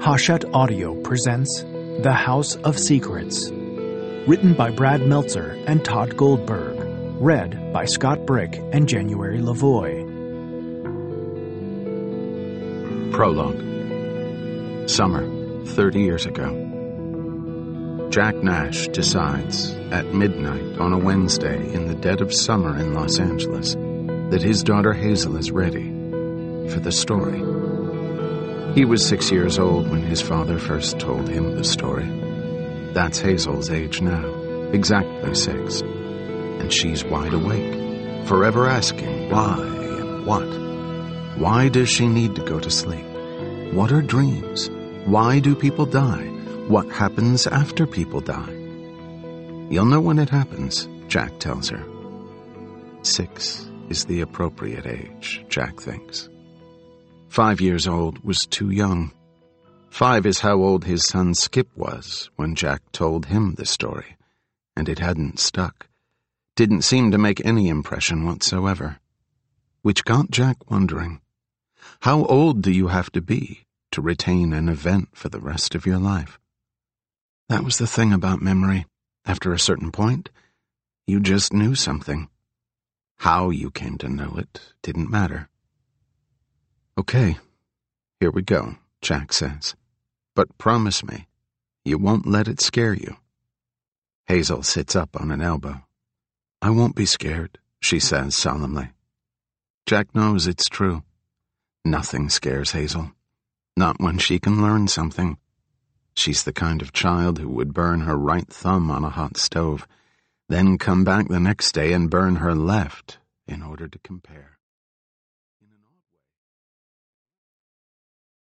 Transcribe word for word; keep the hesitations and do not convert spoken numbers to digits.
Hachette Audio presents The House of Secrets. Written by Brad Meltzer and Todd Goldberg. Read by Scott Brick and January Lavoie. Prologue. Summer, thirty years ago. Jack Nash decides, at midnight on a Wednesday in the dead of summer in Los Angeles, that his daughter Hazel is ready for the story. He was six years old when his father first told him the story. That's Hazel's age now, exactly six. And she's wide awake, forever asking why and what. Why does she need to go to sleep? What are dreams? Why do people die? What happens after people die? You'll know when it happens, Jack tells her. Six is the appropriate age, Jack thinks. Five years old was too young. Five is how old his son Skip was when Jack told him the story, and it hadn't stuck. Didn't seem to make any impression whatsoever. Which got Jack wondering, how old do you have to be to retain an event for the rest of your life? That was the thing about memory. After a certain point, you just knew something. How you came to know it didn't matter. Okay, here we go, Jack says. But promise me, you won't let it scare you. Hazel sits up on an elbow. I won't be scared, she says solemnly. Jack knows it's true. Nothing scares Hazel. Not when she can learn something. She's the kind of child who would burn her right thumb on a hot stove, then come back the next day and burn her left in order to compare.